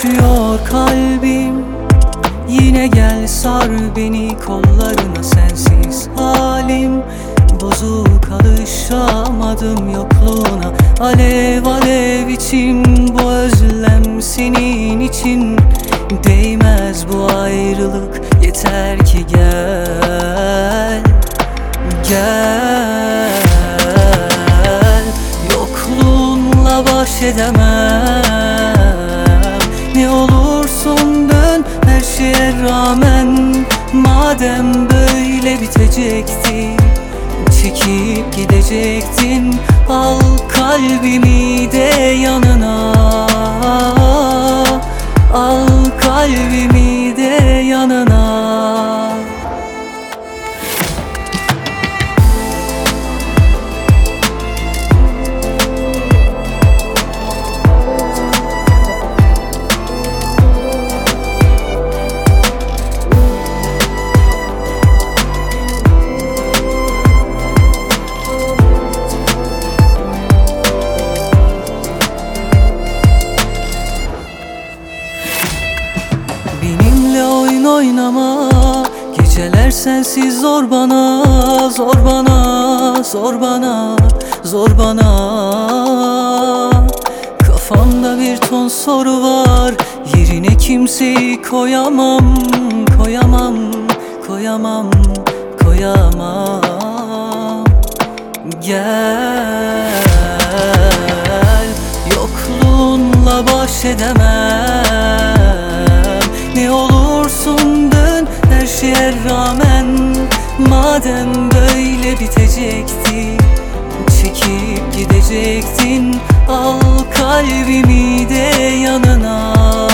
düşüyor kalbim. Yine gel sar beni kollarına, sensiz halim bozuk, alışamadım yokluğuna. Alev alev içim bu özlem senin için. Değmez bu ayrılık, yeter ki gel. Gel, yokluğunla baş edemem. Ne olursun dön her şeye rağmen. Madem böyle bitecekti, çekip gidecektin. Al kalbimi de yanına, al kalbimi de yanına. Benimle oyun oynama, geceler sensiz zor bana. Zor bana, zor bana, zor bana. Kafamda bir ton soru var, yerine kimseyi koyamam. Koyamam, koyamam, koyamam. Gel, yokluğunla baş edemem. Ne olursun dön her şeye rağmen. Madem böyle bitecekti, çekip gidecektin. Al kalbimi de yanına,